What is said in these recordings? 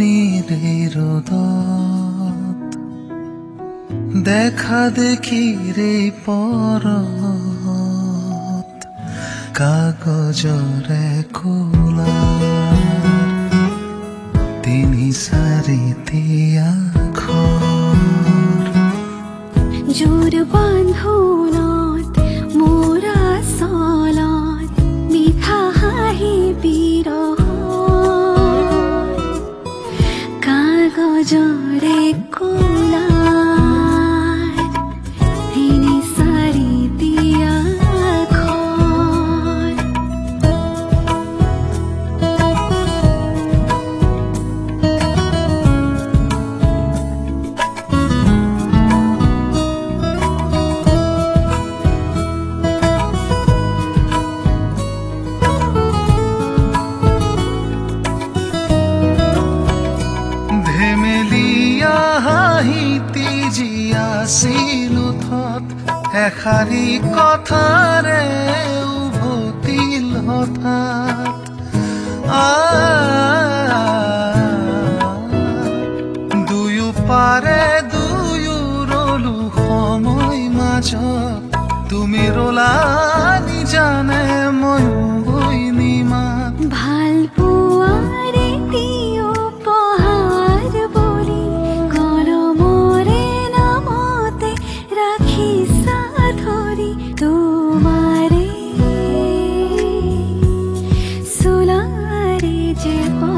ফাগুনিৰে ৰ'দত দেখা দেখিৰে পৰত কাগজৰে কোলাৰ তিনি চাৰিটি আখৰ জোৰ বান্ধোনত মোৰ আচলত মিঠা হাঁহি বিৰহ কাগজৰে কোলাৰ তিনি চাৰিটি আখৰ এষাৰি কথাৰে উভতিল হঠাৎ দুয়ো পাৰে দুয়ো ৰলো সময় মাজত তুমি ৰলা নিজানে ময়ো বৈনি মাত ভাল পোৱাৰে উপহাৰ বুলি কলমৰে নামতে ৰাখিছা ধৰি তোমাৰে চোলাৰে যে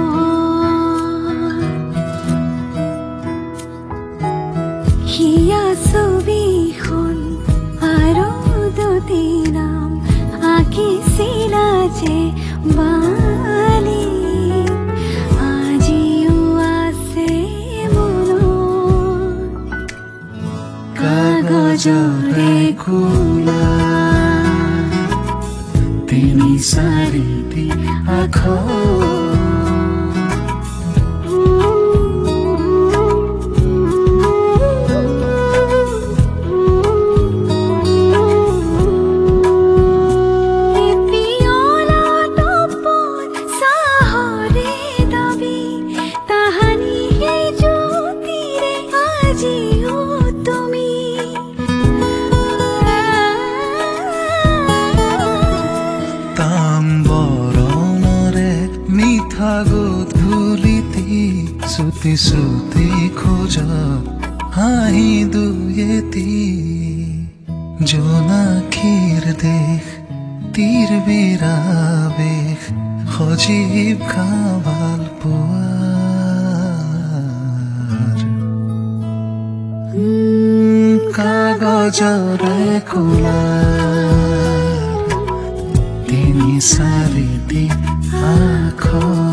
হিয়া ছবিখন আৰু দুটি নাম আঁকিছিলা যে বালি আজিও আছে মনত কাগজৰে কোলাৰ তিনি চাৰিটি আখৰ গধূলিটি চুটি চুটি খোজ হাঁহি দুয়েটি জোনাকীৰ দেশ তীৰ বিৰাবেশ সজীৱ ভাল পোৱাৰ কাগজৰে কোলাৰ তিনি চাৰিটি আখৰ